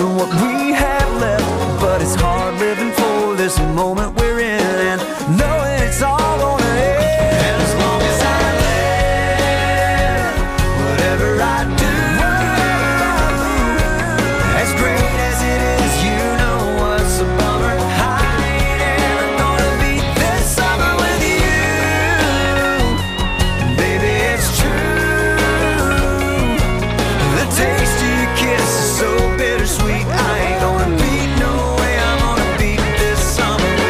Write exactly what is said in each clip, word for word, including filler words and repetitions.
for what we have left, but it's hard living for this moment we're in and knowing it's all gonna end. And as long as I live, whatever I do, as great as it is, you know what's a bummer. I ain't ever gonna beat this summer with you. Baby, it's true. The taste of your kiss is so bittersweet. I ain't gonna beat no way. I'm gonna beat this summer with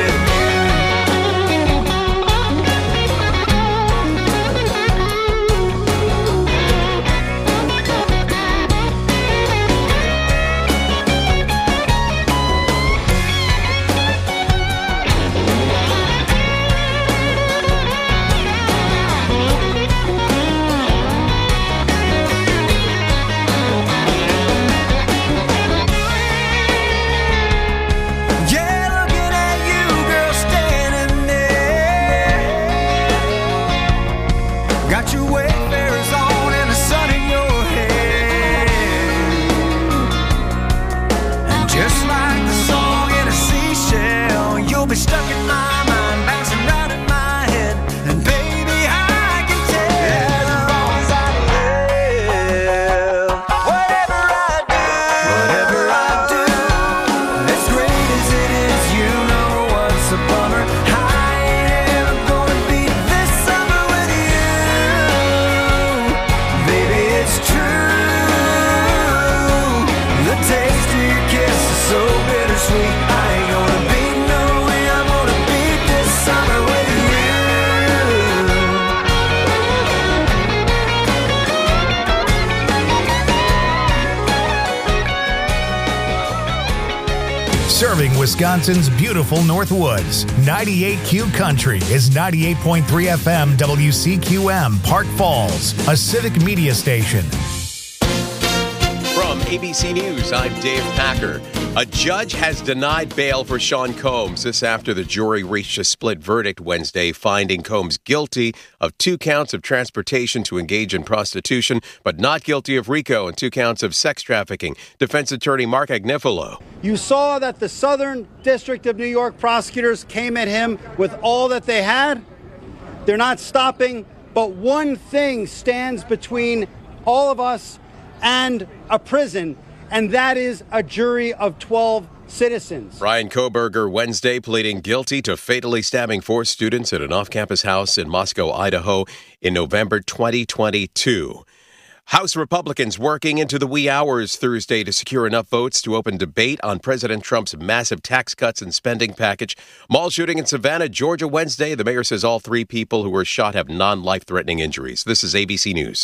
be stuck in my mind, bouncing round in my head, and baby, I can tell as long as I live, whatever I do, whatever I do, as great as it is, you know what's a bummer. I ain't ever gonna beat this summer with you, baby, it's true. The taste of your kiss is so bittersweet. I ain't gonna beat no summer with you. Serving Wisconsin's beautiful Northwoods, ninety-eight Q Country is ninety-eight point three F M W C Q M, Park Falls, a civic media station. From A B C News, I'm Dave Packer. A judge has denied bail for Sean Combs. This after the jury reached a split verdict Wednesday, finding Combs guilty of two counts of transportation to engage in prostitution, but not guilty of RICO and two counts of sex trafficking. Defense attorney Mark Agnifilo. You saw that the Southern District of New York prosecutors came at him with all that they had. They're not stopping, but one thing stands between all of us and a prison, and that is a jury of twelve citizens. Ryan Koberger Wednesday pleading guilty to fatally stabbing four students at an off-campus house in Moscow, Idaho in November twenty twenty-two. House Republicans working into the wee hours Thursday to secure enough votes to open debate on President Trump's massive tax cuts and spending package. Mall shooting in Savannah, Georgia Wednesday. The mayor says all three people who were shot have non-life-threatening injuries. This is A B C News.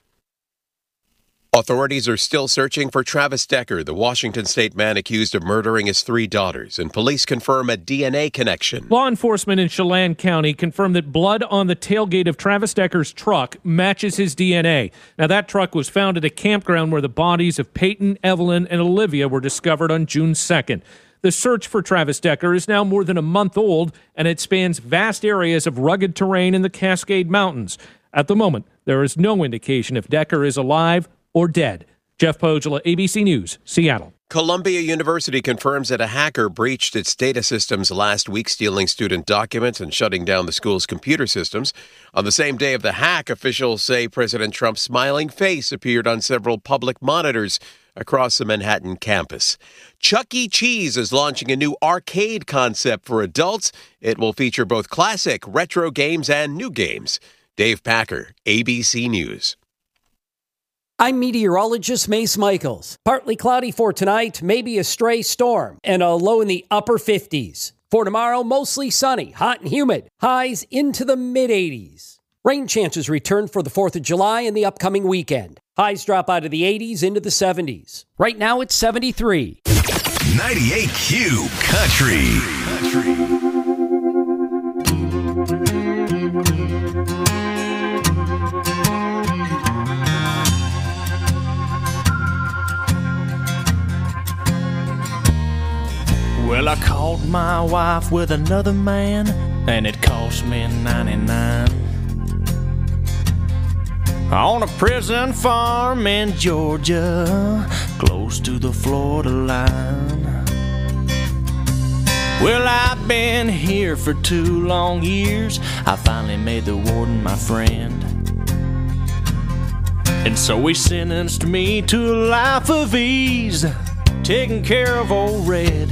Authorities are still searching for Travis Decker, the Washington State man accused of murdering his three daughters, and police confirm a D N A connection. Law enforcement in Chelan County confirmed that blood on the tailgate of Travis Decker's truck matches his D N A. Now, that truck was found at a campground where the bodies of Peyton, Evelyn, and Olivia were discovered on June second. The search for Travis Decker is now more than a month old, and it spans vast areas of rugged terrain in the Cascade Mountains. At the moment, there is no indication if Decker is alive or dead. Jeff Pogela, A B C News, Seattle. Columbia University confirms that a hacker breached its data systems last week, stealing student documents and shutting down the school's computer systems. On the same day of the hack, officials say President Trump's smiling face appeared on several public monitors across the Manhattan campus. Chuck E. Cheese is launching a new arcade concept for adults. It will feature both classic, retro games and new games. Dave Packer, A B C News. I'm meteorologist Mace Michaels. Partly cloudy for tonight, maybe a stray storm, and a low in the upper fifties. For tomorrow, mostly sunny, hot and humid. Highs into the mid-eighties. Rain chances return for the fourth of July and the upcoming weekend. Highs drop out of the eighties into the seventies. Right now, it's seventy-three. ninety-eight Q Country. Country. Well, I caught my wife with another man, and it cost me ninety-nine. on a prison farm in Georgia, close to the Florida line. Well, I've been here for two long years. I finally made the warden my friend, and so he sentenced me to a life of ease, taking care of old Red.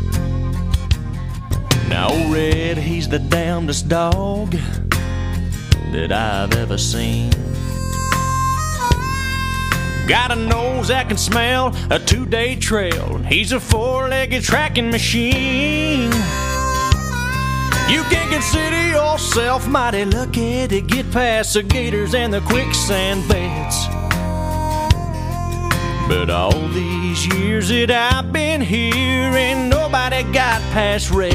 Now old Red, he's the damnedest dog that I've ever seen. Got a nose that can smell a two-day trail. He's a four-legged tracking machine. You can consider yourself mighty lucky to get past the gators and the quicksand beds. But all these years that I've been here, ain't nobody got past Red.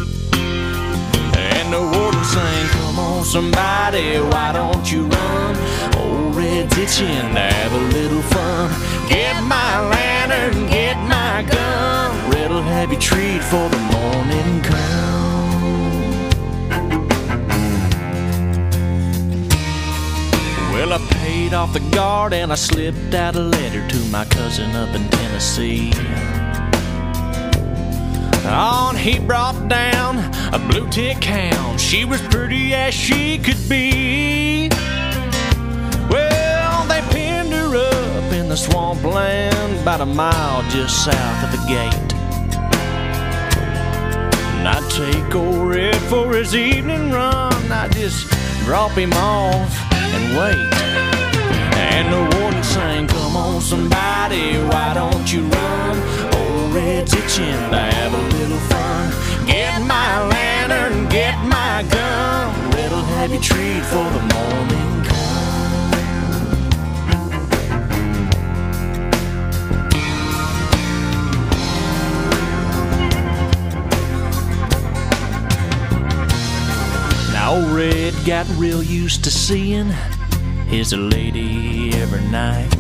And the warden sang, come on somebody, why don't you run? Old Red's itching to have a little fun. Get my lantern, get my gun. Red'll have you treat for the morning come. Well, I paid off the guard and I slipped out a letter to my cousin up in Tennessee. On he brought down a blue tick hound. She was pretty as she could be. Well, they pinned her up in the swampland about a mile just south of the gate. And I'd take old Red for his evening run. I'd just drop him off and wait. And the warden sang, come on somebody, why don't you run? Old Red's itching to have a little fun. Get my lantern, get my gun. Red'll have you treat for the morning come. Now old Red got real used to seeing his lady every night,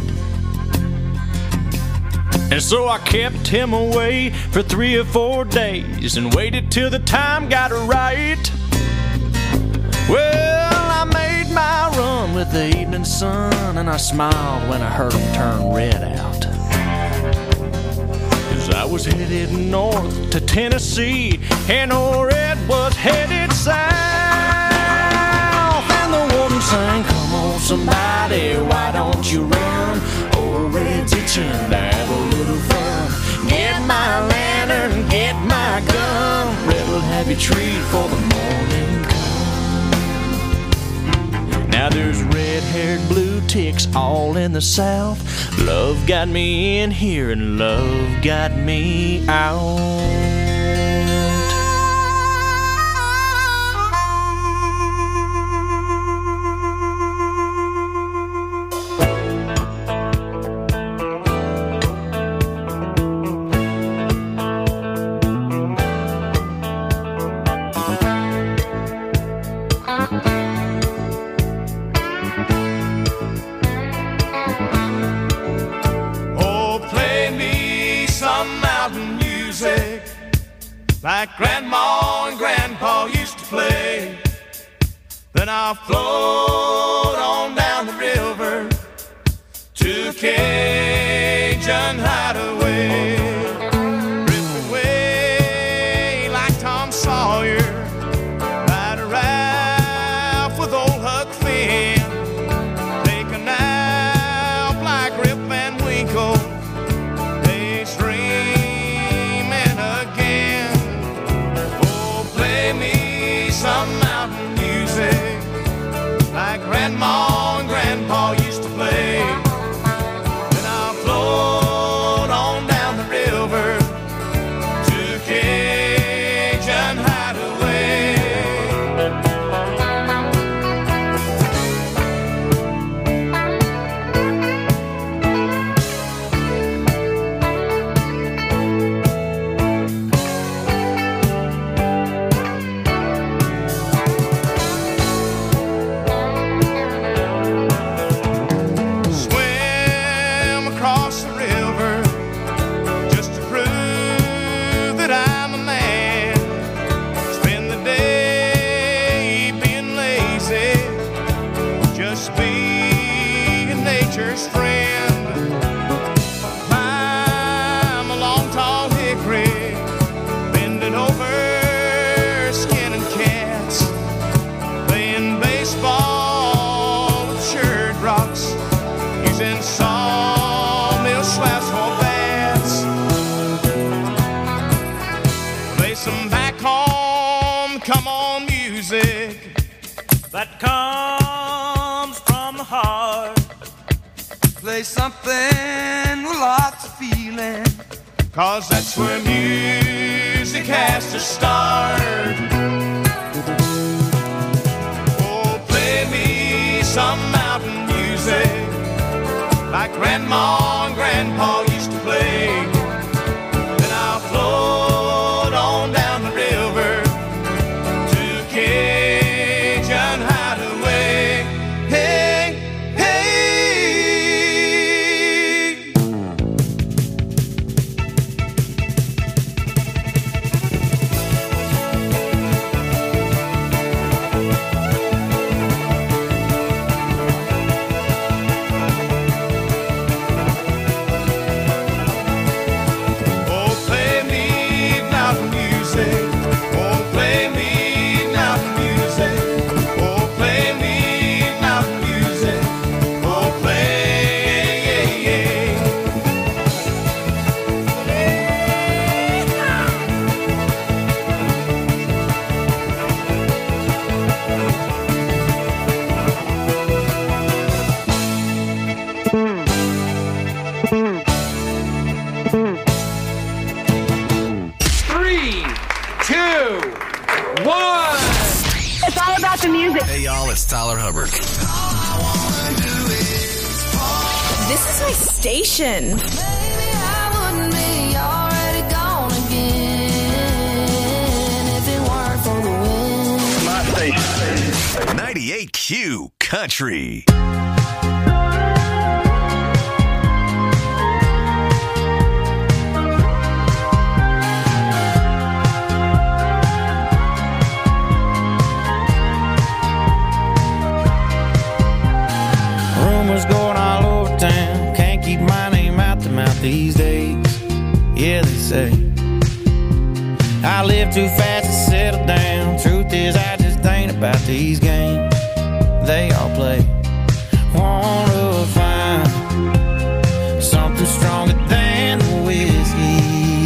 and so I kept him away for three or four days and waited till the time got right. Well, I made my run with the evening sun, and I smiled when I heard him turn Red out. 'Cause I was headed north to Tennessee, and old Red was headed south. And the warden sang, come on somebody, why don't you run? Old Red's itching to have a little fun. Get my lantern, get my gun. Red'll have you treat for the morning come. Now there's red-haired blue ticks all in the south. Love got me in here and love got me out. Like Grandma and Grandpa used to play. Then I'll float on down the river to Cajun Hideaway. Drift away like Tom Sawyer, ride a raft with old Huck Finn, take a nap like Rip Van Winkle, some mountain music like Grandma and Grandpa used to play. Then I'll float on down the river some back home, come on music that comes from the heart. Play something with lots of feeling, cause that's where music has to start. Oh, play me some mountain music like Grandma and Grandpa used to play. Then I'll float on down the river to Cajun Hideaway. Hey, hey. Oh, play me mountain music. Oh, play me mountain music. Oh, play me mountain music. Oh, play, yeah, yeah. Three, two, one. It's all about the music. Hey y'all, it's Tyler Hubbard. This is my station. Maybe I wouldn't be already gone again if it weren't for the wind. ninety-eight Q Country. Rumors going all over town. Can't keep my name out the mouth these days. Yeah, they say I live too fast to settle down. Truth is, I just ain't about these games they all play. Wanna find something stronger than the whiskey.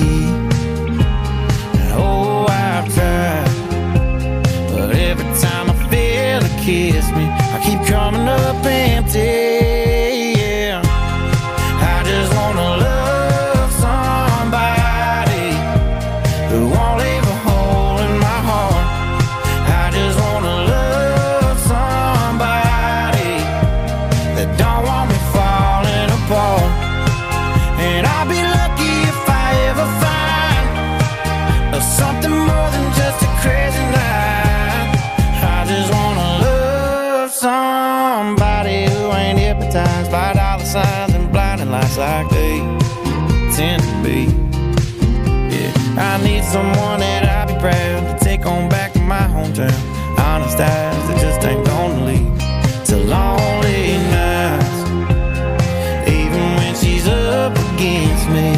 Oh, I've tried, but every time I feel a kiss me, I keep coming up empty. Yeah, I just wanna love somebody who won't leave a hole in my heart. I just wanna love somebody that don't want me falling apart. And I'll be lucky if I ever find something more than just a crazy night. I just wanna love somebody who ain't hypnotized by dollar signs and blinding lights like they tend to be. Yeah, I need someone that I'll be proud to take on back to my hometown. Honest eyes that just ain't gonna lead to lonely nights, even when she's up against me.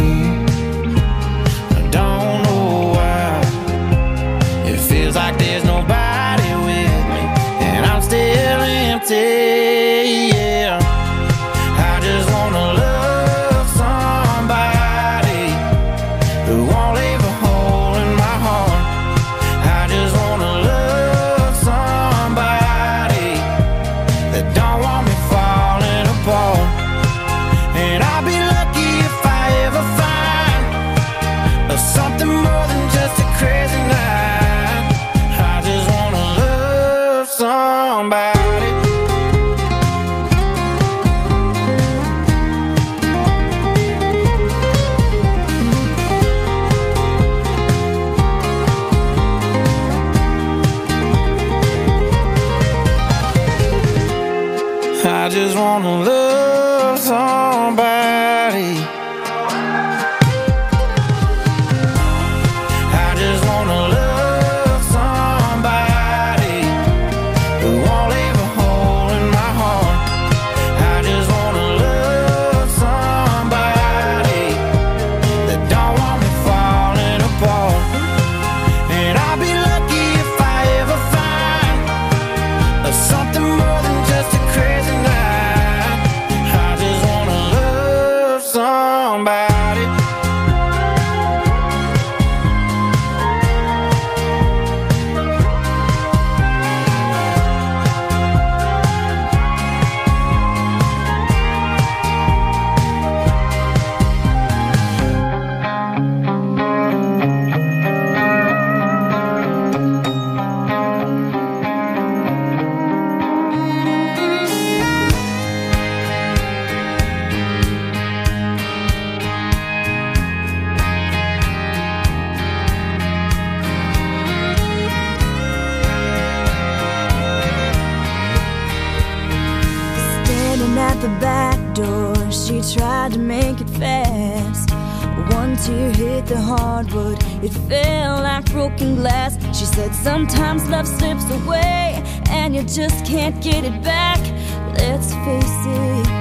I don't know why it feels like there's nobody with me, and I'm still empty. Yeah, I just wanna love somebody who won't leave a hole in my heart. I just wanna love somebody that don't want me falling apart. And I'll be lucky if I ever find something more than just a crazy night. I just wanna love somebody. I just wanna love somebody. I just wanna love somebody who won't leave a hole in my heart. I just wanna love somebody that don't want me falling apart. And I'll be lucky if I ever find something more than just a crazy night. she tried to make it fast. One tear hit the hardwood, it fell like broken glass. She said sometimes love slips away and you just can't get it back. Let's face it,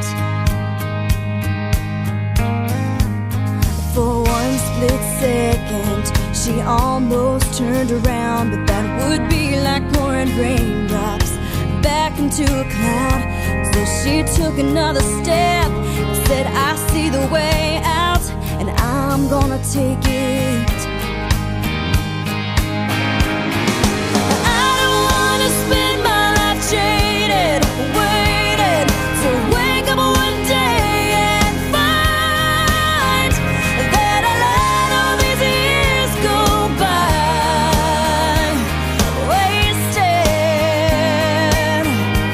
for one split second she almost turned around, but that would be like pouring raindrops back into a cloud. So she took another step and said, I see the way out, and I'm gonna take it. I don't wanna spend my life jaded, waiting to wake up one day and find that I let all these years go by wasted.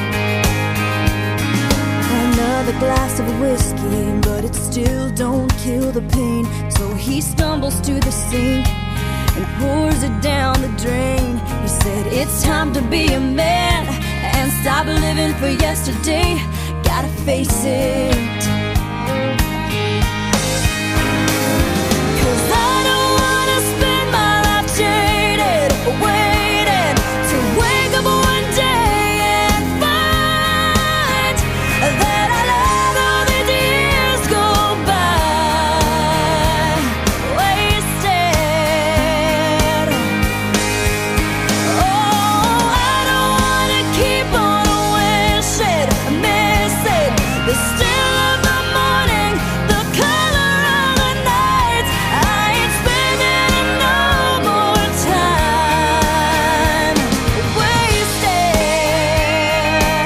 Another glass of whiskey, but it still don't kill the pain. So he stumbles to the sink and pours it down the drain. He said, it's time to be a man and stop living for yesterday. Gotta face it, 'cause I don't wanna spend my life jaded, waiting to wake up one day and find that I let all these years go by wasted. Oh, I don't wanna keep on wishing, missing the still of the morning, the color of the night. I ain't spending no more time wasted.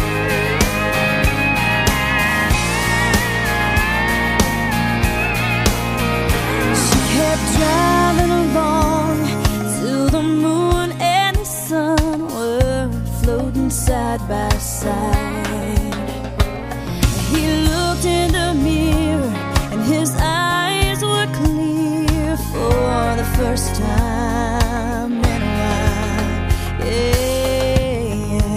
She kept driving along till the moon and the sun were floating side by side. He looked in the mirror and his eyes were clear for the first time in a while. Yeah.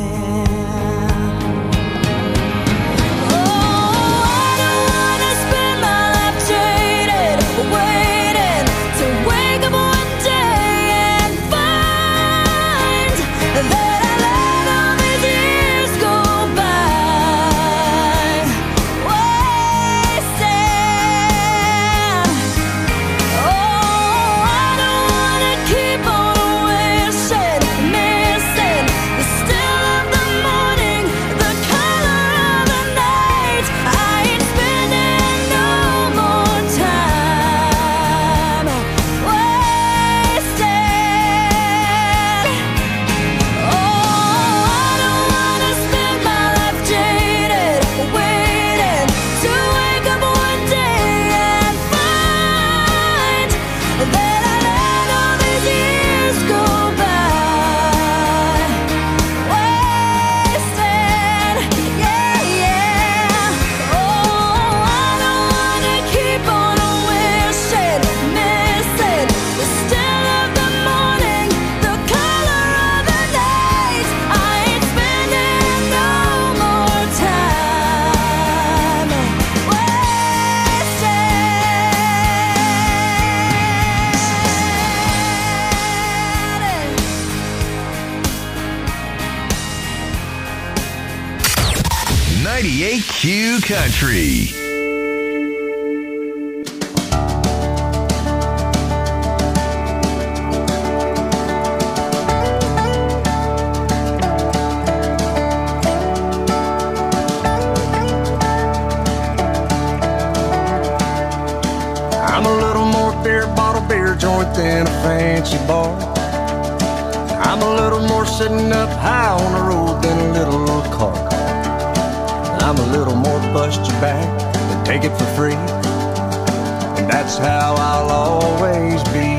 Oh, I don't wanna spend my life jaded, waiting to wake up one day and find that I let all these years go by wasted. Oh, I don't wanna keep on wishing, missing the still of the morning, the color of the night. I ain't spending no more time wasted. Oh, I don't wanna spend my life jaded, waiting to wake up one day and find that I let all these years go by wasted. Yeah, yeah. Oh, I don't wanna keep on wishing, missing the still of the morning, the color of the night. I ain't spending no more time wasted. ninety-eight Q Country. I'm a little more beer bottle beer joint than a fancy bar. I'm a little more sitting up high on the road than a little old car. I'm a little more bust your back than take it for free. And that's how I'll always be.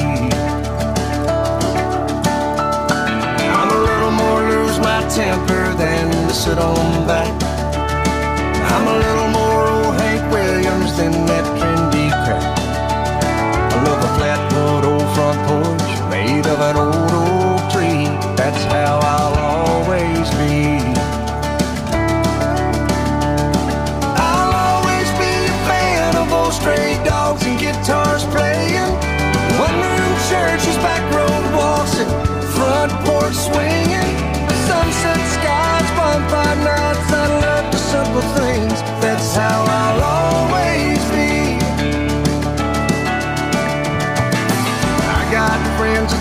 I'm a little more lose my temper than to sit on back. I'm a little more old Hank Williams than that trendy crap. I love a flatwood old front porch made of an old oak tree. That's how I'll always be. I'll always be a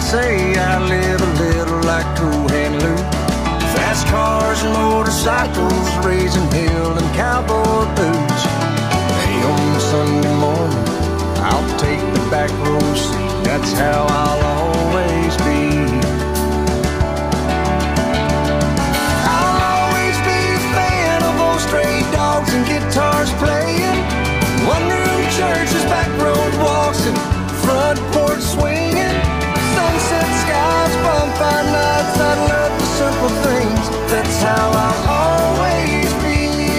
say I live a little like Cool Hand Luke. Fast cars and motorcycles, raising hell and cowboy boots. Hey, on Sunday morning, I'll take the back row seat. That's how I'll always be. I'll always be a fan of old stray dogs and guitars playing. One-room churches, back road walks, and front porch swinging. Sunset skies, bonfire nights, I love the simple things. That's how I'll always be.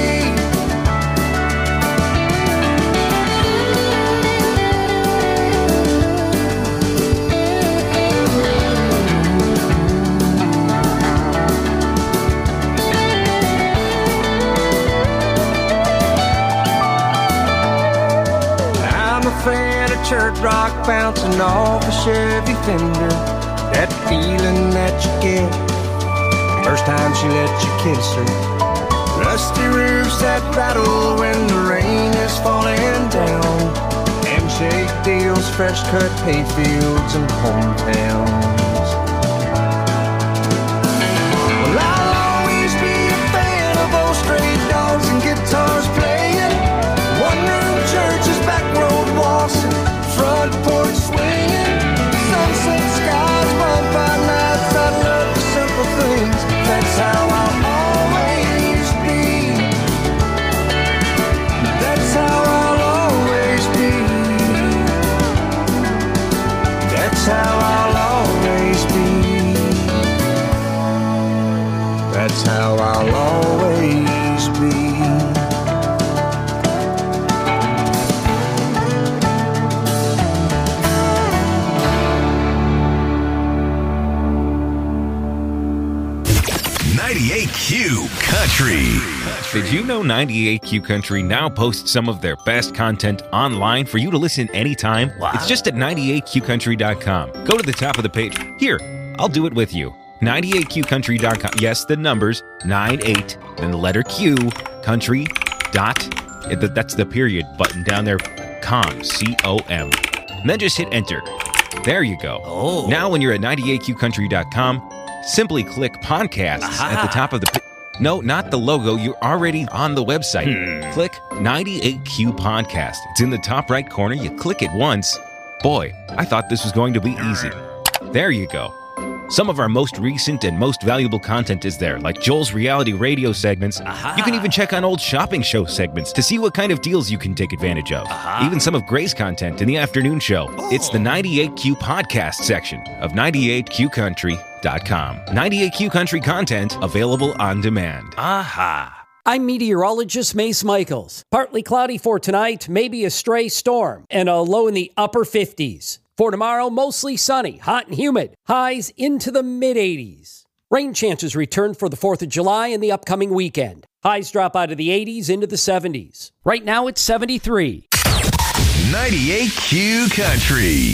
I'm a fan of church rock bouncing off a Chevy Fender. That feeling that you get first time she let you kiss her. Rusty roofs that rattle when the rain is falling down. Handshake deals, fresh cut hay fields and hometowns. Well, I'll always be a fan of old stray dogs and guitars playing. One-room churches, back road walks, and front porch swinging. Sunset skies, bonfire nights, I love the simple things. That's how I'll always be. That's how I'll always be. That's how I'll always be. That's how I'll always be. ninety-eight Q Country. Did you know ninety-eight Q Country now posts some of their best content online for you to listen anytime? Wow. It's just at ninety-eight q country dot com. Go to the top of the page. Here, I'll do it with you. ninety-eight q country dot com. Yes, the numbers, ninety-eight, then the letter Q, country, dot, that's the period button down there, com, C O M. And then just hit enter. There you go. Oh. Now when you're at ninety-eight q country dot com, simply click podcasts Aha. at the top of the page. No, not the logo. You're already on the website. Hmm. Click ninety-eight Q Podcast. It's in the top right corner. You click it once. Boy, I thought this was going to be easy. There you go. Some of our most recent and most valuable content is there, like Joel's reality radio segments. Aha. You can even check on old shopping show segments to see what kind of deals you can take advantage of. Aha. Even some of Gray's content in the afternoon show. Oh. It's the ninety-eight Q Podcast section of ninety-eight q country dot com. ninety-eight Q Country content available on demand. Aha. I'm meteorologist Mace Michaels. Partly cloudy for tonight, maybe a stray storm, and a low in the upper fifties. For tomorrow, mostly sunny, hot and humid. Highs into the mid-eighties. Rain chances return for the fourth of July and the upcoming weekend. Highs drop out of the eighties into the seventies. Right now, it's seventy-three. ninety-eight Q Country.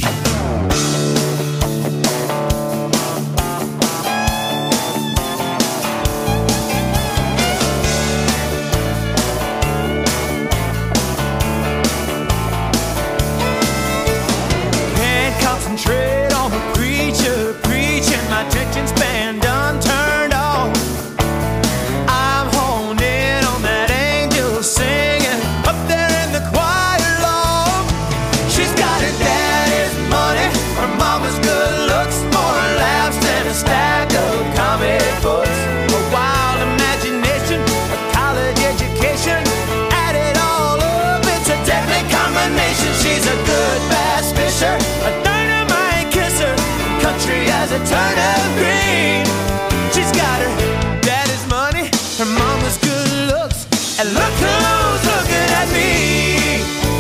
Can't concentrate on the preacher preaching. My attention span done turned off. I'm honed in on that angel singing up there in the choir loft. She's got her daddy's money, her mama's good looks, more laughs than a stack of comic books. A wild imagination, a college education, add it all up, it's a deadly combination. She's a good bass fisher, a dynamite kisser, country as a turnip green. She's got her daddy's money, her mama's good looks, and look who's looking at me.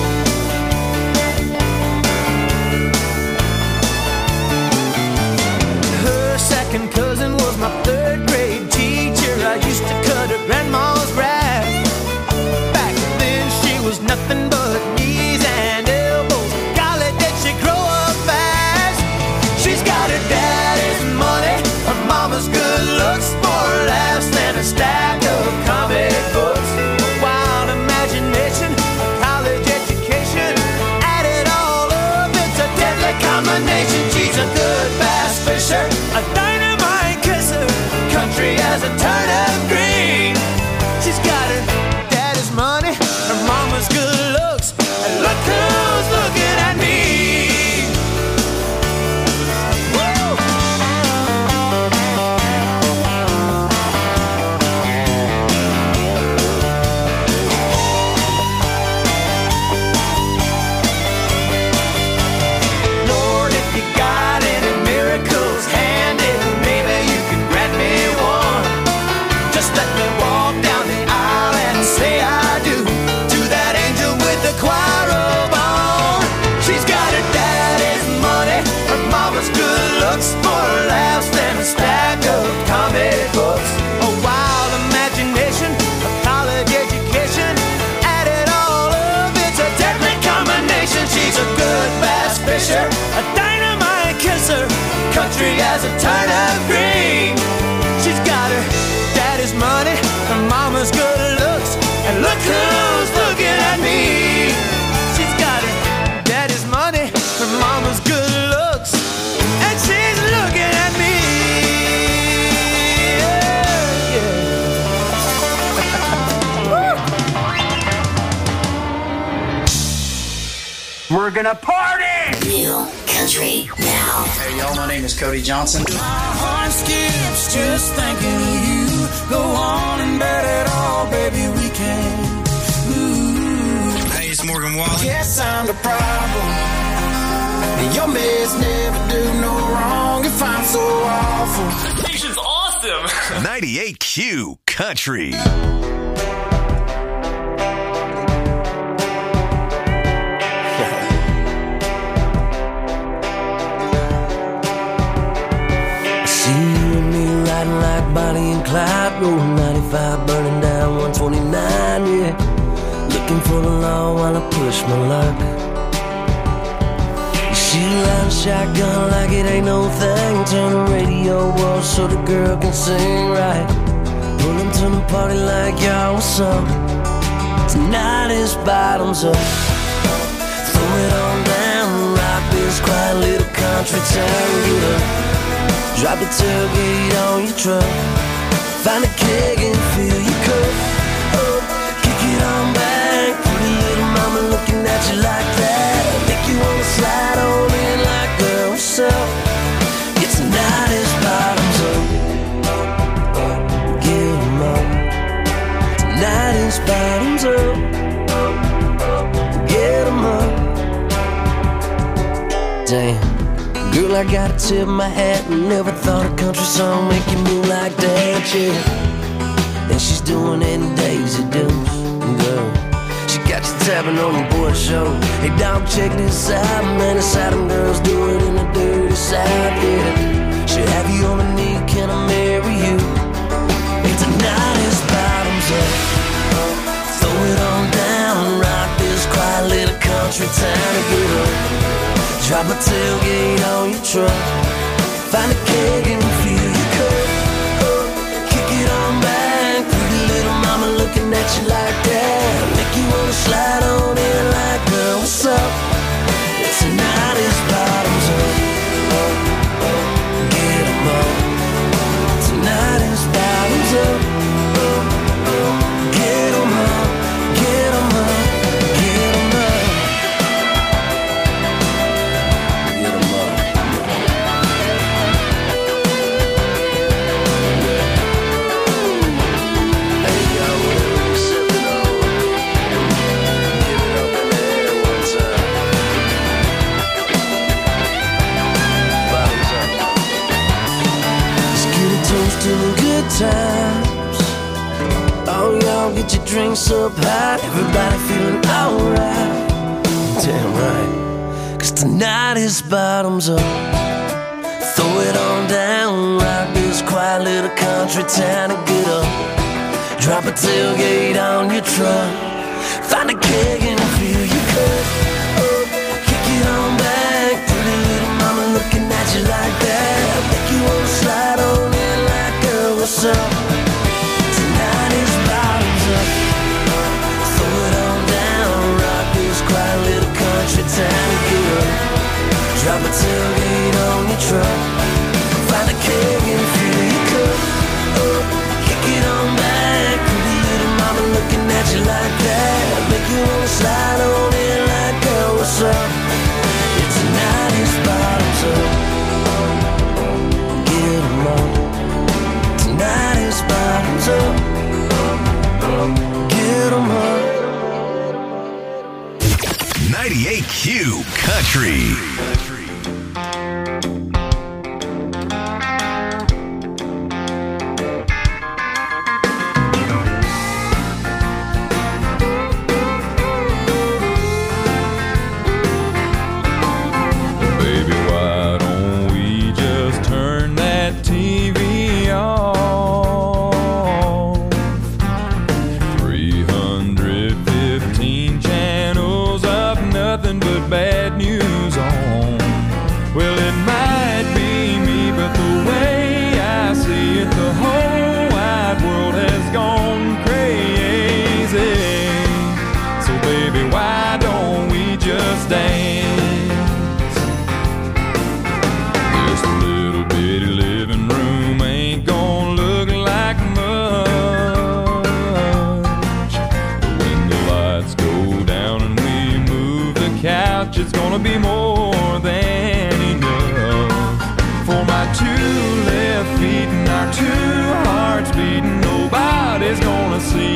Her second cousin was my third grade teacher. I used to cut her grandma's grass. Back then she was nothing but knees and elbows. Golly, did she grow up fast? She's got her daddy's money, looks, more laughs than a stack of comic books. A wild imagination, a college education, add it all up, it's a deadly combination. She's a good bass fisher, a dynamite kisser, country as a turnip green. She's got her daddy's money, her mama's good looks, and look who's looking at me. She's got her daddy's money, her mama's good looks, and she's looking at me. We're gonna party! New country now. Hey y'all, my name is Cody Johnson. My heart skips just thinking of you. Go on and bet it all, baby, we can. Ooh. Hey, it's Morgan Wallen. Guess I'm the problem. Your mess never do no wrong if I'm so awful. Station's awesome. ninety-eight Q Country. See you and me riding like Bonnie and Clyde, rolling ninety-five, burning down one twenty-nine, yeah. Looking for the law while I push my luck. You shoot out a shotgun like it ain't no thing. Turn the radio off so the girl can sing right. Pull them to the party like y'all, what's up? Tonight is bottoms up. Throw it on down, rock this quiet little country town, get up. Drop the tailgate on your truck. Find a keg and fill your cup. Oh, kick it on back. Pretty little mama looking at you like that. Make you wanna slide on in like, girl, what's up? It's tonight is bottoms up. Get 'em up. Tonight is bottoms up. Get 'em up. Damn. Girl, I gotta tip my hat and never thought a country song make you move like that, yeah. And she's doing it in Daisy Dukes, girl. She got you tapping on the board show. Hey, dog, check this out, man. It's how them girls do it in the dirty South, yeah. She'll have you on the knee, can I marry you? And tonight is bottoms up. Throw it on down, rock this quiet little country town to get up. Drop a tailgate on your truck. Find a keg and fill your cup. Oh, kick it on back. Pretty little mama looking at you like that. Make you wanna slide on in like, girl, what's up? Tonight is bottoms up. Get 'em up. Tonight is bottoms up. Get 'em up. Get 'em up. Get 'em up. To the good times. Oh, y'all get your drinks up high. Everybody feeling alright. Damn right. Cause tonight is bottoms up. Throw it on down. Rock this quiet little country town and get up. Drop a tailgate on your truck. Find a keg and fill your cup. Oh, kick it on back. Pretty little mama looking at you like that. Make you wanna slide on in like, girl, what's up? Tonight is bottoms up. Throw it on down. Rock this quiet little country town and get up. Drop a tailgate on your truck. Find a keg and fill your cup. Oh, kick it on back. Pretty little mama looking at you like that. Make you wanna slide on in like, girl, what's up? Yeah, tonight is bottoms up. Get 'em up. Tonight is bottoms up. Get 'em up. ninety-eight Q Country. Baby, why don't we just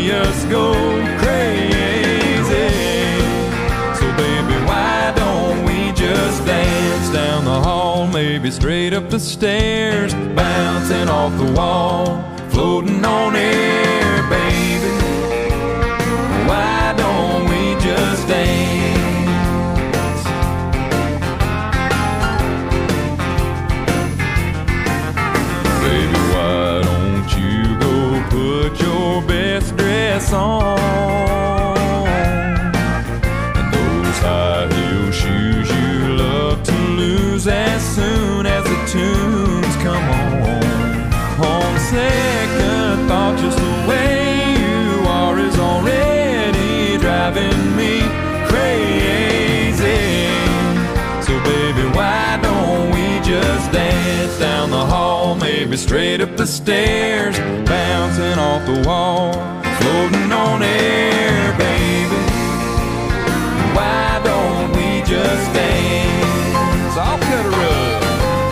see us go crazy. So baby, why don't we just dance down the hall, maybe straight up the stairs, bouncing off the wall, floating on air, baby. Why don't we just dance? Baby, why don't you go put your best dress on, and those high heel shoes you love to lose as soon as the tunes come on. On second thought, just the way you are is already driving me crazy. So baby, why don't we just dance down the hall, maybe straight up the stairs, bouncing off the wall, floating on air, baby. Why don't we just dance? I'll cut a rug.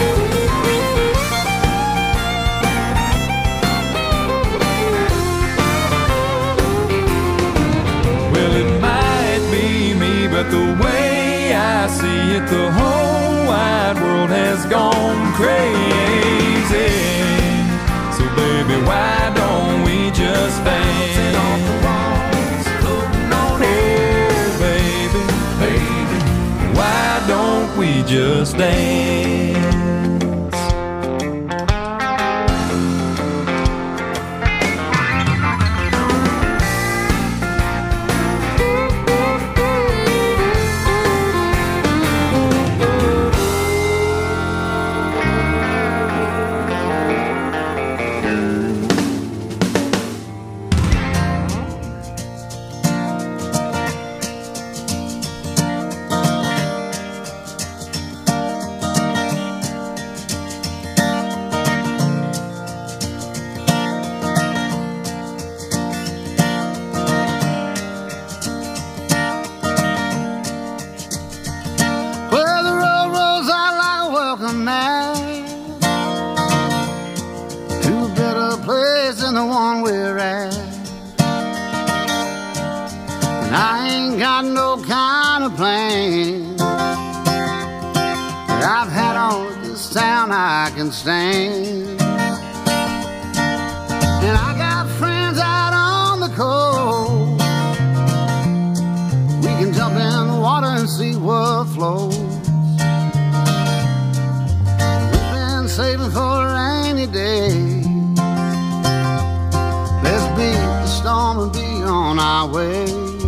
Well, it might be me, but the way I see it, the whole wide world has gone crazy. So baby, why don't we just dance off the walls, floating on air, baby, baby. Why don't we just dance? Well, the road rolls out like a welcome mat to a better place than the one we're at. And I ain't got no kind of plan that I've had on this town I can stand. And I got friends out on the coast. We can jump in the water and see what flows. We've been saving for a rainy day. Let's beat the storm and be on our way.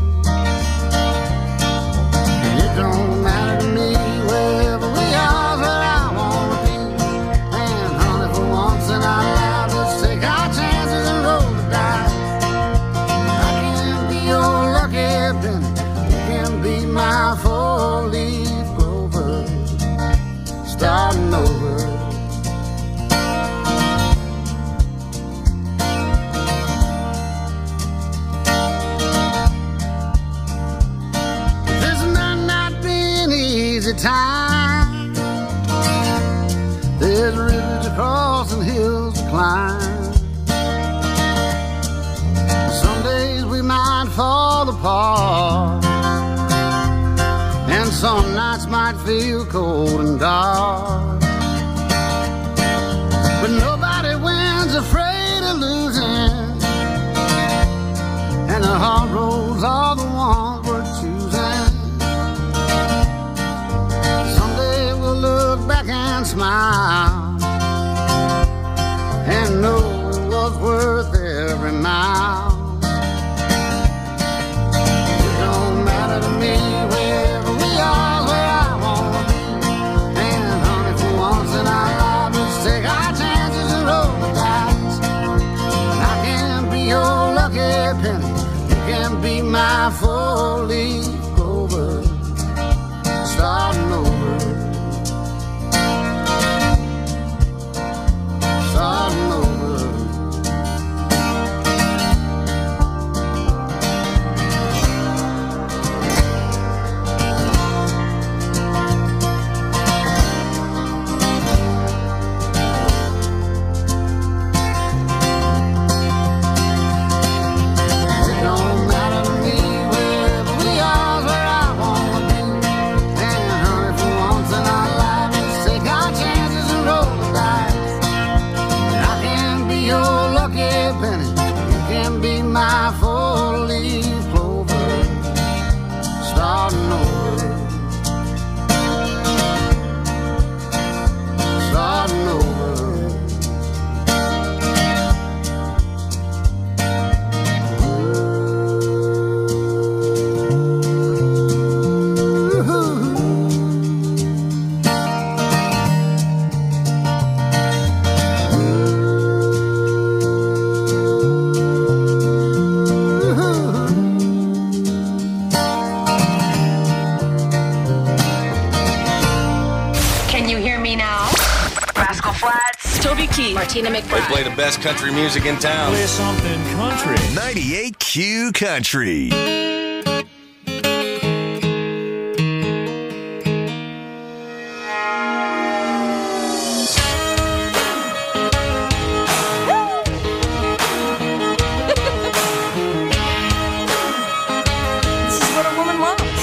And it don't matter to me wherever we are, where I wanna be. And honey, for once in our lives, let's take our chances and roll the dice. I can be your lucky penny, you can be my four-leaf clover, starting over. This might not be an easy time. There's rivers to cross and hills to climb. Some days we might fall apart, and some nights might feel cold and dark. But nobody wins afraid of losing, and the hard roads are the ones worth choosing. Someday we'll look back and smile and know it was worth every mile. It don't matter to me wherever we are, where I wanna be. And honey, for once in our lives, let's take our chances and roll the dice. I can be your lucky penny, you can be my four-leaf clover, starting over. Can you hear me now? Rascal Flatts, Toby Keith, Martina They McBride. play the best country music in town. Play something country. ninety-eight Q Country. This is what a woman wants.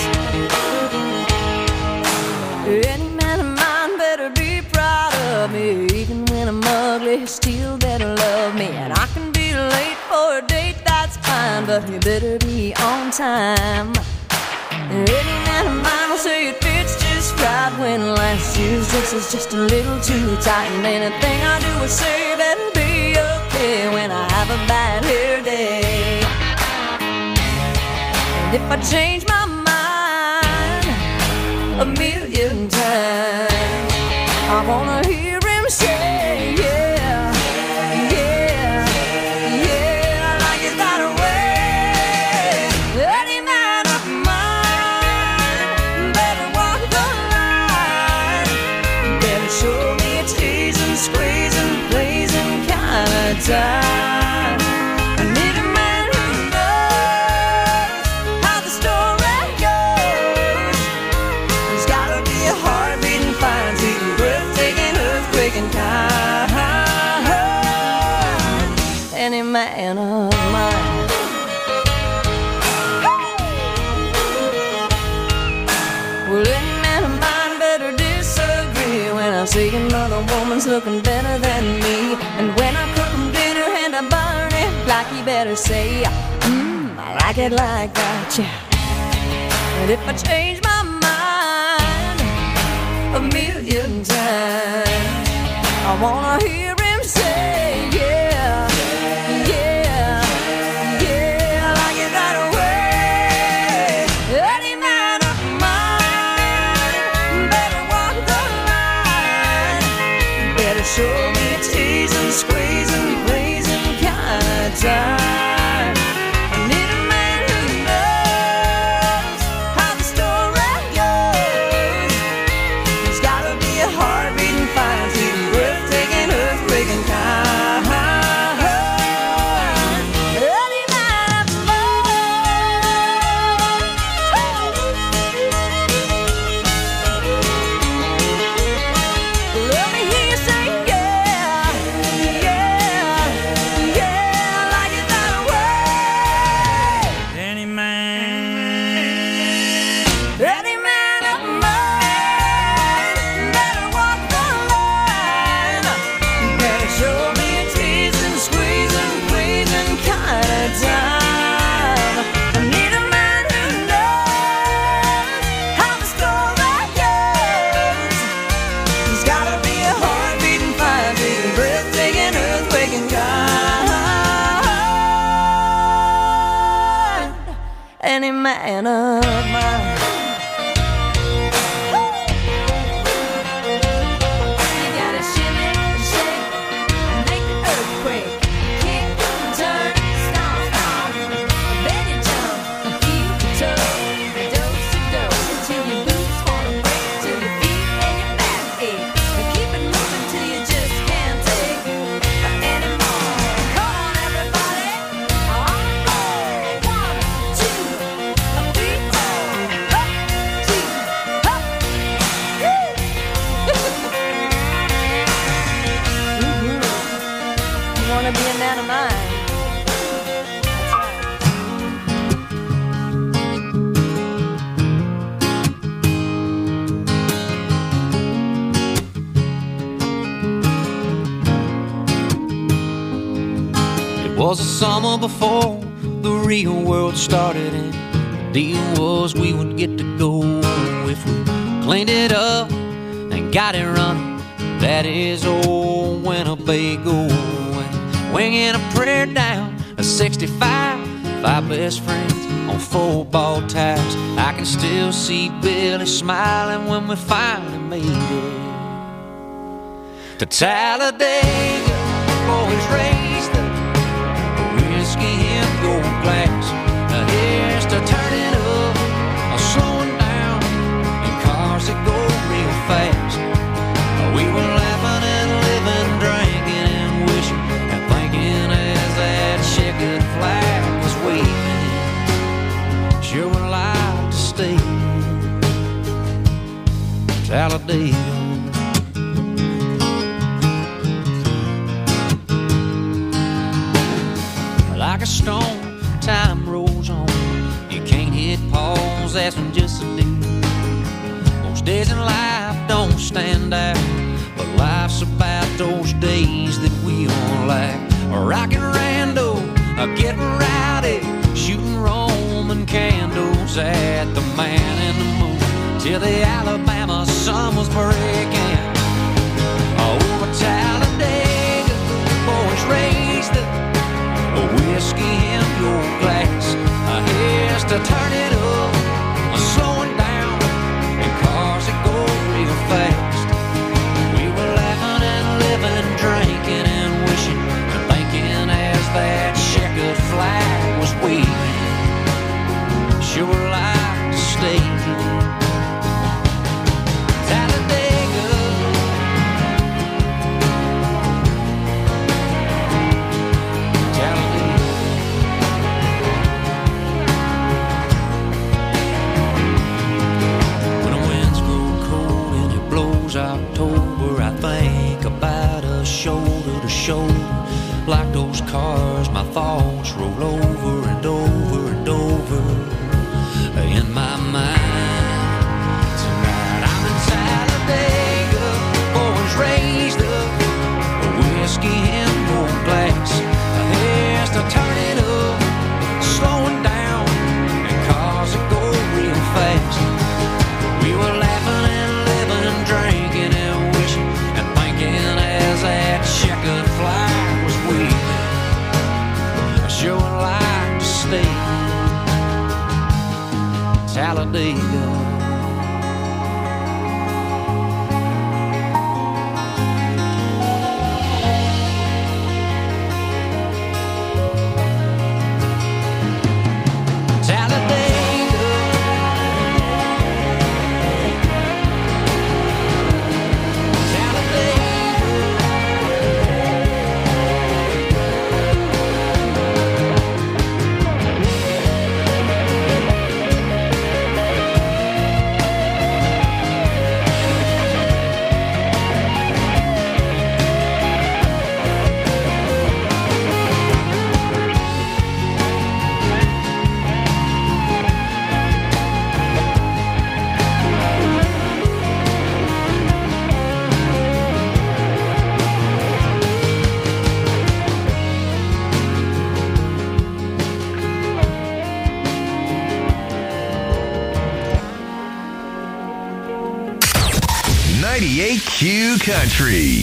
Any man of mine better be proud of me. Even when I'm ugly, he still better love me. And I can be late for a date, that's fine, but you better be on time. Any man of mine will say it fits just right when last year's dress is just a little too tight. And anything I do or say better be okay when I have a bad hair day. And if I change my mind a million times, I wanna hear him say, yeah, yeah, yeah, I like it that way. Any man of mine better walk the line, better show me a teasing, squeezing, pleasing kind of time. I need a man who knows how the story goes. There's gotta be a heart beating fine, sweet, breathtaking, earthquaking kind. Any man of mine. Well, any man of mine better disagree when I see another woman's looking better than me. And when I cook him dinner and I burn it, like he better say, mmm, I like it like that, yeah. And if I change my mind a million times, I wanna hear him say, yeah, yeah, yeah, I like it that way. Any man of mine better walk the line, better show me a teasing, squeezing, pleasing kind of time. I need a man who knows how the story goes. There's gotta be a heart beating fine, sweet, breathtaking, earthquaking kind. Any man of mine. Let me hear you say, yeah, yeah, yeah, I like it that way. Any man. Any man of mine better walk the line, better show me a teasing, squeezing, pleasing kind of time. I need a man who knows how the story goes. There's gotta be a heart beating fine, beating, breathtaking, earthquaking kind. Any man of mine. You gotta shimmy, shake, and make the earthquake. Kick, turn, stomp, stomp. Then you jump and feel the toe. Dose to dose until your boots wanna break, till your feet and your back ache. And keep it moving till you just can't take anymore. Come on, everybody. On the floor. One, two, three, four. Up, two, up. Woo! Mhm. You wanna be a man of mine? That's right. It was the summer before the real world started, and the deal was we would get to go if we cleaned it up and got it running. That is old Winnebago, and winging a prayer down a sixty-five, five best friends on four ball tires. I can still see Billy smiling when we finally made it to Talladega. Boys raised the whiskey in gold glass. Now here's to turning up or slowing down in cars that go real fast. We were laughing and living, drinking and wishing and thinking as that checkered flag was waving. Sure would like to stay in Talladega. Like a stone, time rolls on. You can't hit pause, that's when just a day. Most days in life don't stand out, but life's about those days that we all like. Rockin' rando, getting rowdy, shooting Roman candles at the man in the moon, till the Alabama sun was breaking. Over Talladega, boys raised the whiskey in your glass. Here's to turn it up, slowing down, and cars that go real fast. We were laughing and living, drinking and wishing and thinking as that checkered flag was waving. Sure like to stay Talladega. Talladega. When the winds grow cold and it blows October, I think about us shoulder to shoulder. Like those cars, my thoughts roll over and over and over in my mind. Tonight I'm in Talladega, boys raised up, whiskey in your glass. Here's to turn it up, slowing down, and cars that go real fast. We were laughing and living, drinking and wishing and thinking as that checkered flag was waving. I sure would like to stay Talladega. ninety-eight Q Country.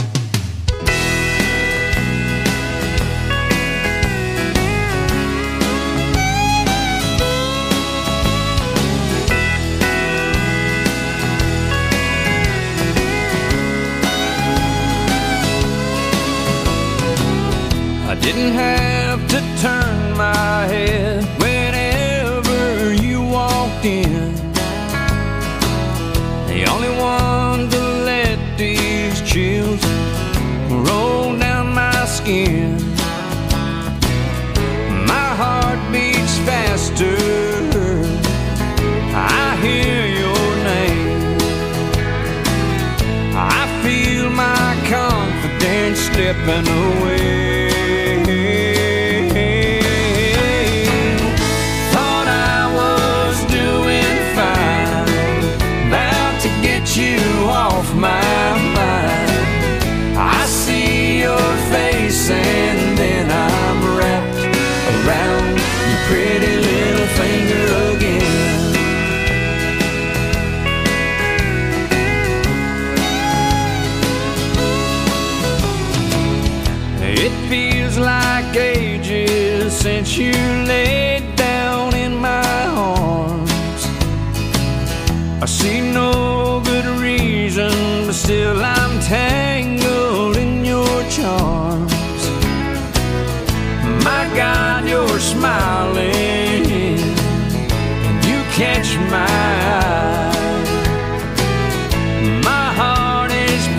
I didn't have to turn my head whenever you walked in. The only one to let these chills roll down my skin. My heart beats faster, I hear your name. I feel my confidence slipping away. Thought I was doing fine, about to get you off my mind. I see your face and then I'm wrapped around your pretty little finger again. It feels like ages since you laid down in my arms. I see no good reason, but still I'm tangled in your charms. My God, you're smiling, and you catch my eye. My heart is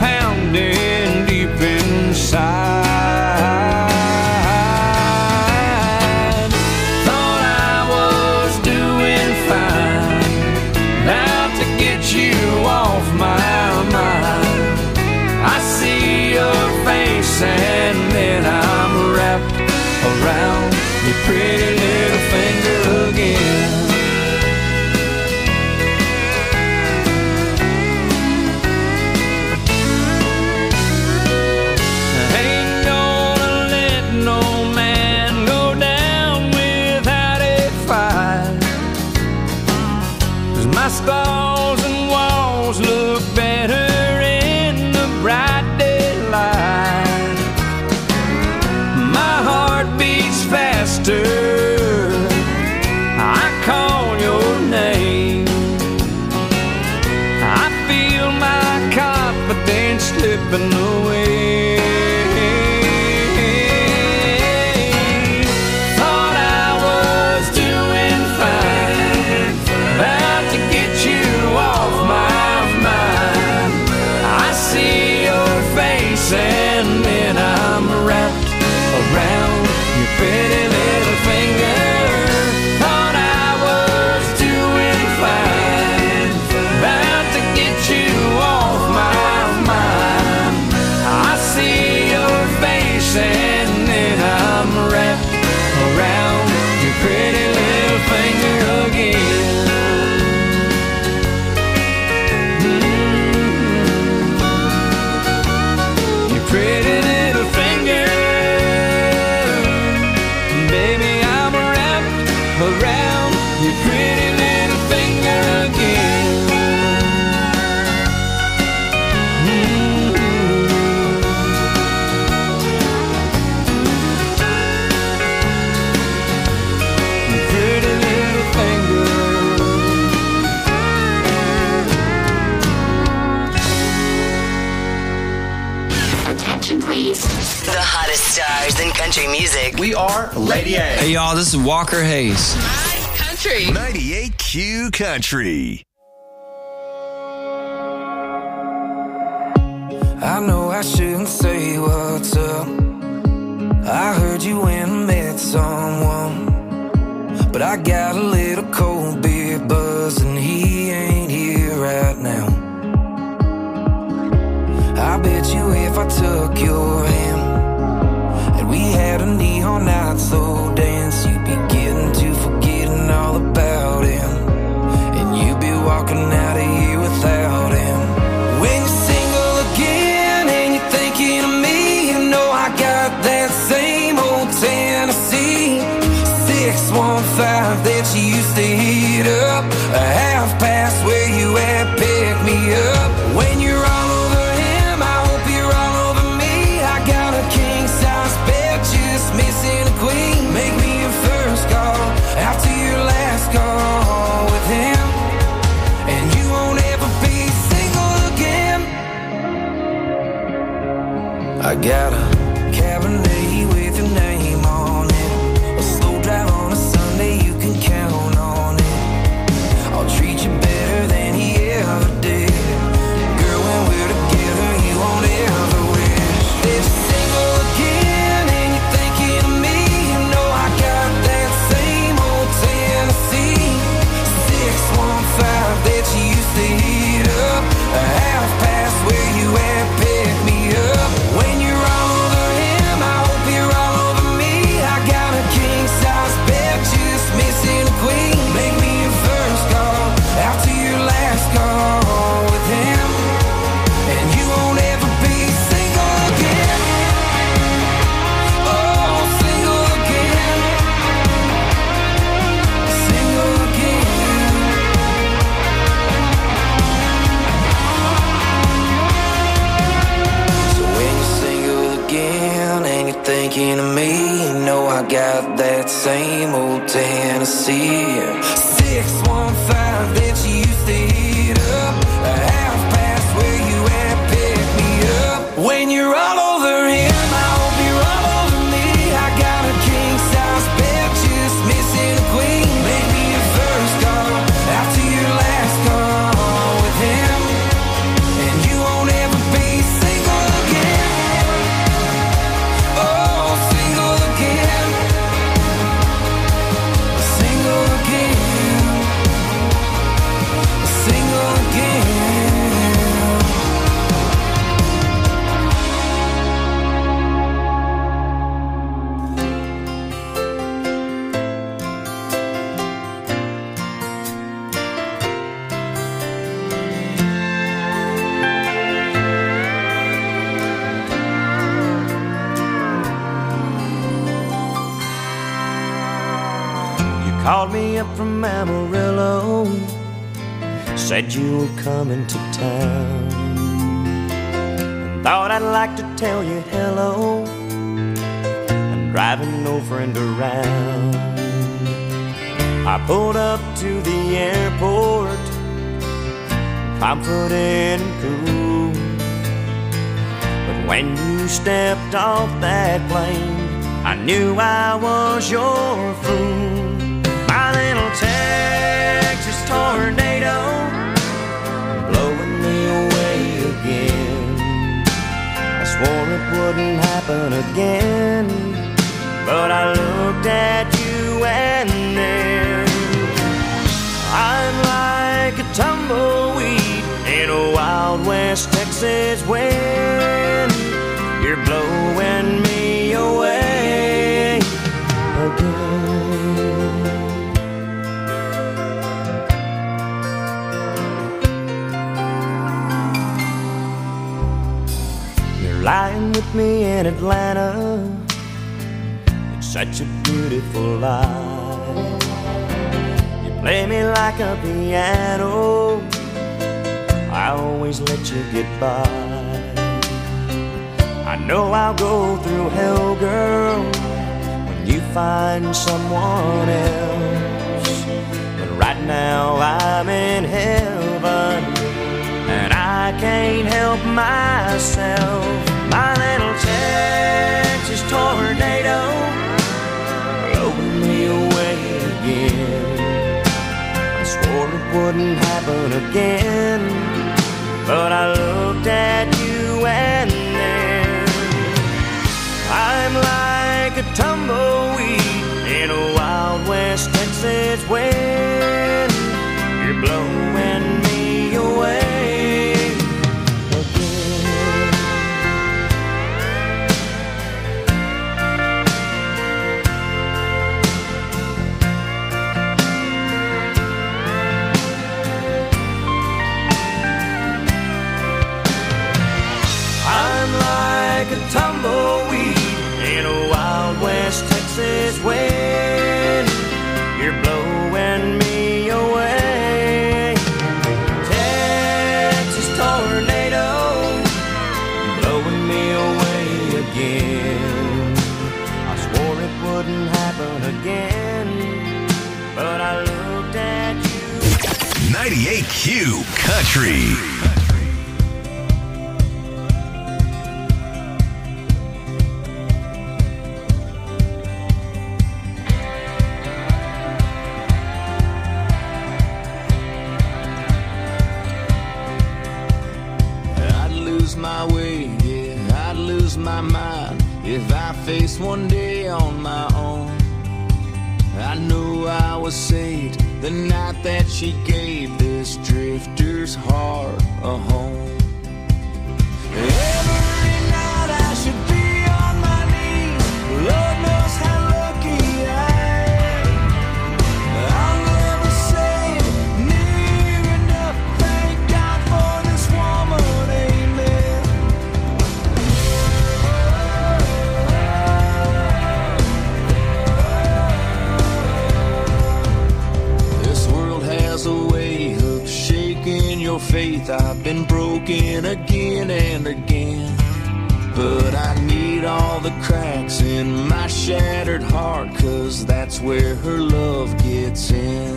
slipping away. Thought I was doing fine, about to get you off my mind. I see your face and then I'm wrapped around your pretty little finger. Thought I was doing fine, about to get you off my mind. I see your face and then I'm wrapped around your pretty little finger again. Mm-hmm. Your pretty little finger. Baby, I'm wrapped around your pretty little finger again. Your pretty little finger. Attention, please. The hottest stars in country music. We are Lady A. Hey y'all, this is Walker Hayes. Country. ninety-eight Q Country. I know I shouldn't say what's up. I heard you when I met someone, but I got a little cold beer buzz and he ain't here right now. I bet you if I took your hand and we had a neon night slow dance, you'd be getting to forgetting all about him, and you'd be walking out of here without him. When you're single again and you're thinking of me, you know I got that same old Tennessee six one five that you used to hit up, a half past where you at, pick me up. When you're all over him, I hope you're all over me. I got a king size bed, just missing a queen. Make me your first call after your last call with him, and you won't ever be single again. I got a Cabernet with your name on it, a slow drive on a Sunday, you can count on it. I'll treat you better than he ever did. Girl, when we're together, you won't ever wish. If you're single again and you're thinking of me, you know I got that same old Tennessee six one five that you used to hit up, a half past where you at, pick me up. When you're all over him, I hope you're all over me. I got a king size bed, just missing a queen. Make me your first call after your last call with him, and you won't ever be single again. Oh, single again. Single again. So when you're single again and you're thinking of me, you know I got that same old Tennessee six one five that you used to hit up, a half past where you at, pick me up. When you're all over him, I hope you're all over me. I got a king size bed, just missing a queen. Make me your first call after your last call with him, and you won't ever be single again. Oh, single again. Single again. Single again. Called me up from Amarillo, said you were coming to town. Thought I'd like to tell you hello. I'm driving no friend around. I pulled up to the airport, confident and cool. When you stepped off that plane, I knew I was your fool. My little Texas tornado, blowing me away again. I swore it wouldn't happen again, but I looked at you and then I'm like a tumbleweed in a Wild West Texas wind. You're blowing me away again. You're lying with me in Atlanta. It's such a beautiful life. You play me like a piano. I always let you get by. I know I'll go through hell, girl, when you find someone else. But right now I'm in heaven, and I can't help myself. My little Texas tornado, blowing me away again. I swore it wouldn't happen again, but I looked at you and then I'm like a tumbleweed in a Wild West Texas wind. You're blowing me away again. I'm like a tumbleweed in a Wild West Texas wind. You're blowing me away. Texas tornado, blowing me away again. I swore it wouldn't happen again, but I looked at you. ninety-eight Q Country. My way, yeah, I'd lose my mind if I faced one day on my own. I knew I was saved the night that she gave this drifter's heart a home. Every night I should be on my knees. Lord knows how lucky I am. I'll never say it near enough. Thank God for this woman. A way of shaking your faith. I've been broken again and again, but I need all the cracks in my shattered heart, 'cause that's where her love gets in.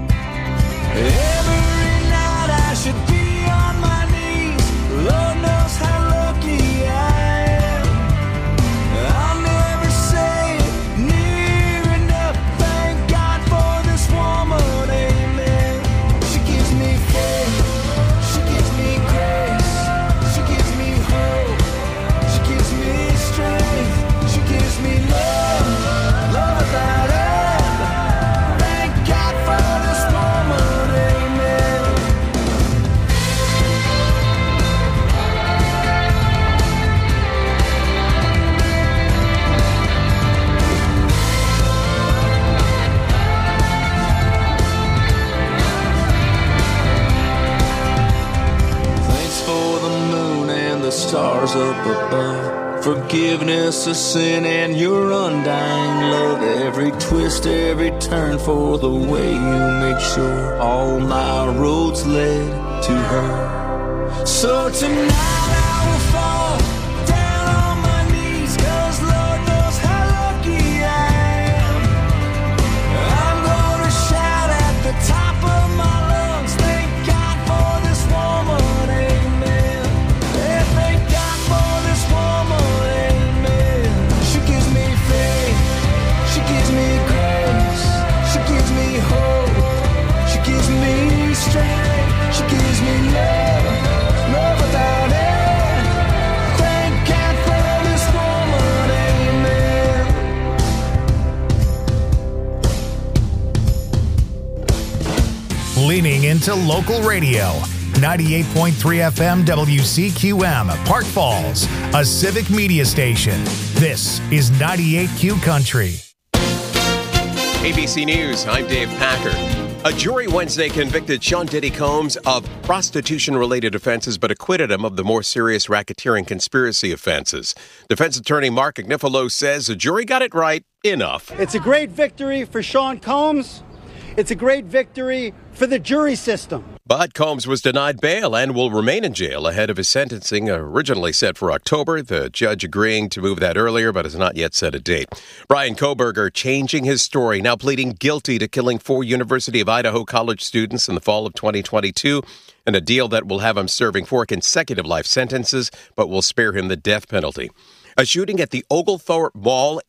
Every night I should be on my knees. Lord knows how lucky I am. I'll never say it near enough. Thank God for this woman. Stars up above, forgiveness of sin and your undying love. Every twist, every turn for the way you make sure all my roads led to her. So tonight I will fall down on my knees, 'cause Lord knows how lucky I am. I'm gonna shout at the top of my lungs, thank God for this woman, amen. Yeah, thank God for this woman. to local radio. ninety-eight point three F M W C Q M, Park Falls, a civic media station. This is ninety-eight Q Country. A B C News, I'm Dave Packer. A jury Wednesday convicted Sean Diddy Combs of prostitution-related offenses but acquitted him of the more serious racketeering conspiracy offenses. Defense attorney Mark Agnifilo says the jury got it right enough. It's a great victory for Sean Combs. It's a great victory for the jury system. But Combs was denied bail and will remain in jail ahead of his sentencing, originally set for October. The judge agreeing to move that earlier, but has not yet set a date. Brian Koberger changing his story, now pleading guilty to killing four University of Idaho college students in the fall of twenty twenty-two, and a deal that will have him serving four consecutive life sentences, but will spare him the death penalty. A shooting at the Oglethorpe Mall